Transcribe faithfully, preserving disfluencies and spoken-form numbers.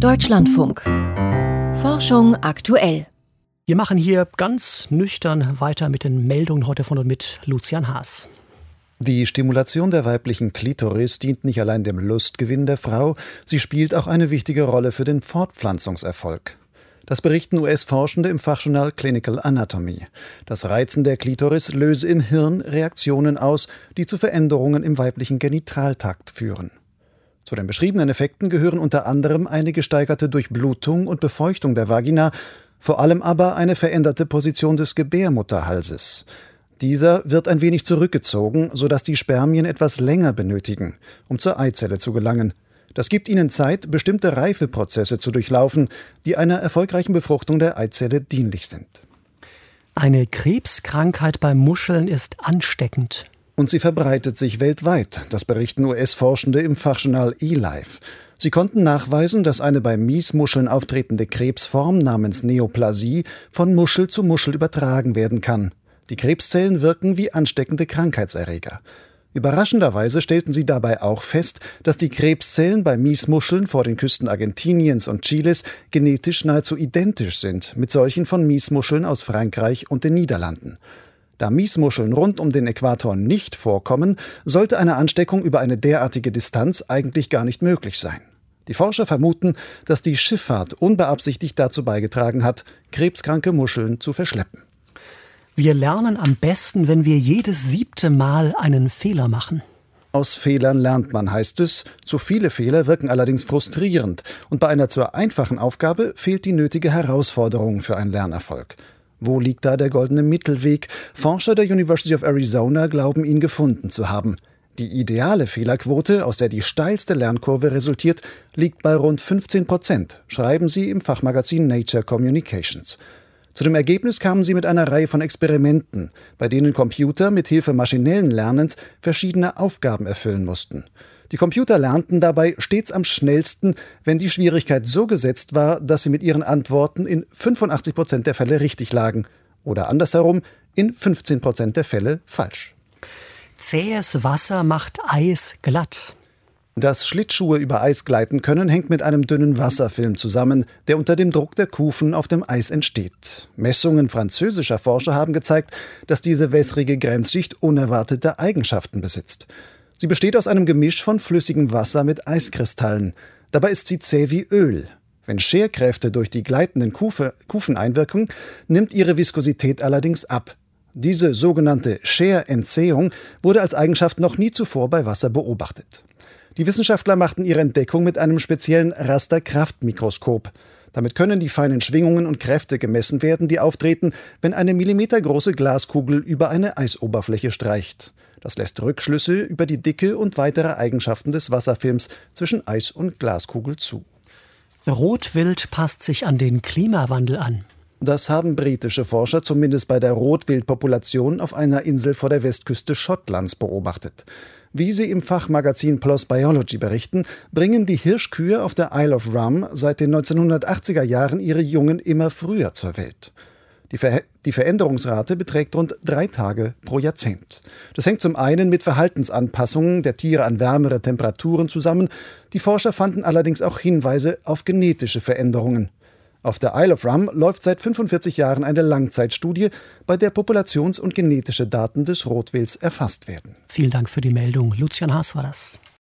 Deutschlandfunk. Forschung aktuell. Wir machen hier ganz nüchtern weiter mit den Meldungen heute von und mit Lucian Haas. Die Stimulation der weiblichen Klitoris dient nicht allein dem Lustgewinn der Frau, sie spielt auch eine wichtige Rolle für den Fortpflanzungserfolg. Das berichten U S-Forschende im Fachjournal Clinical Anatomy. Das Reizen der Klitoris löse im Hirn Reaktionen aus, die zu Veränderungen im weiblichen Genitaltrakt führen. Zu den beschriebenen Effekten gehören unter anderem eine gesteigerte Durchblutung und Befeuchtung der Vagina, vor allem aber eine veränderte Position des Gebärmutterhalses. Dieser wird ein wenig zurückgezogen, sodass die Spermien etwas länger benötigen, um zur Eizelle zu gelangen. Das gibt ihnen Zeit, bestimmte Reifeprozesse zu durchlaufen, die einer erfolgreichen Befruchtung der Eizelle dienlich sind. Eine Krebskrankheit bei Muscheln ist ansteckend. Und sie verbreitet sich weltweit, das berichten U S-Forschende im Fachjournal eLife. Sie konnten nachweisen, dass eine bei Miesmuscheln auftretende Krebsform namens Neoplasie von Muschel zu Muschel übertragen werden kann. Die Krebszellen wirken wie ansteckende Krankheitserreger. Überraschenderweise stellten sie dabei auch fest, dass die Krebszellen bei Miesmuscheln vor den Küsten Argentiniens und Chiles genetisch nahezu identisch sind mit solchen von Miesmuscheln aus Frankreich und den Niederlanden. Da Miesmuscheln rund um den Äquator nicht vorkommen, sollte eine Ansteckung über eine derartige Distanz eigentlich gar nicht möglich sein. Die Forscher vermuten, dass die Schifffahrt unbeabsichtigt dazu beigetragen hat, krebskranke Muscheln zu verschleppen. Wir lernen am besten, wenn wir jedes siebte Mal einen Fehler machen. Aus Fehlern lernt man, heißt es. Zu viele Fehler wirken allerdings frustrierend. Und bei einer zu einfachen Aufgabe fehlt die nötige Herausforderung für einen Lernerfolg. Wo liegt da der goldene Mittelweg? Forscher der University of Arizona glauben, ihn gefunden zu haben. Die ideale Fehlerquote, aus der die steilste Lernkurve resultiert, liegt bei rund fünfzehn Prozent, schreiben sie im Fachmagazin Nature Communications. Zu dem Ergebnis kamen sie mit einer Reihe von Experimenten, bei denen Computer mit Hilfe maschinellen Lernens verschiedene Aufgaben erfüllen mussten. Die Computer lernten dabei stets am schnellsten, wenn die Schwierigkeit so gesetzt war, dass sie mit ihren Antworten in fünfundachtzig Prozent der Fälle richtig lagen. Oder andersherum, in fünfzehn Prozent der Fälle falsch. Zähes Wasser macht Eis glatt. Dass Schlittschuhe über Eis gleiten können, hängt mit einem dünnen Wasserfilm zusammen, der unter dem Druck der Kufen auf dem Eis entsteht. Messungen französischer Forscher haben gezeigt, dass diese wässrige Grenzschicht unerwartete Eigenschaften besitzt. Sie besteht aus einem Gemisch von flüssigem Wasser mit Eiskristallen. Dabei ist sie zäh wie Öl. Wenn Scherkräfte durch die gleitenden Kufe, Kufen einwirken, nimmt ihre Viskosität allerdings ab. Diese sogenannte Scherentziehung wurde als Eigenschaft noch nie zuvor bei Wasser beobachtet. Die Wissenschaftler machten ihre Entdeckung mit einem speziellen Rasterkraftmikroskop. Damit können die feinen Schwingungen und Kräfte gemessen werden, die auftreten, wenn eine millimetergroße Glaskugel über eine Eisoberfläche streicht. Das lässt Rückschlüsse über die Dicke und weitere Eigenschaften des Wasserfilms zwischen Eis und Glaskugel zu. Rotwild passt sich an den Klimawandel an. Das haben britische Forscher zumindest bei der Rotwildpopulation auf einer Insel vor der Westküste Schottlands beobachtet. Wie sie im Fachmagazin PLOS Biology berichten, bringen die Hirschkühe auf der Isle of Rum seit den neunzehnhundertachtziger Jahren ihre Jungen immer früher zur Welt. Die, Ver- die Veränderungsrate beträgt rund drei Tage pro Jahrzehnt. Das hängt zum einen mit Verhaltensanpassungen der Tiere an wärmere Temperaturen zusammen. Die Forscher fanden allerdings auch Hinweise auf genetische Veränderungen. Auf der Isle of Rum läuft seit fünfundvierzig Jahren eine Langzeitstudie, bei der Populations- und genetische Daten des Rotwilds erfasst werden. Vielen Dank für die Meldung. Lucian Haas war das.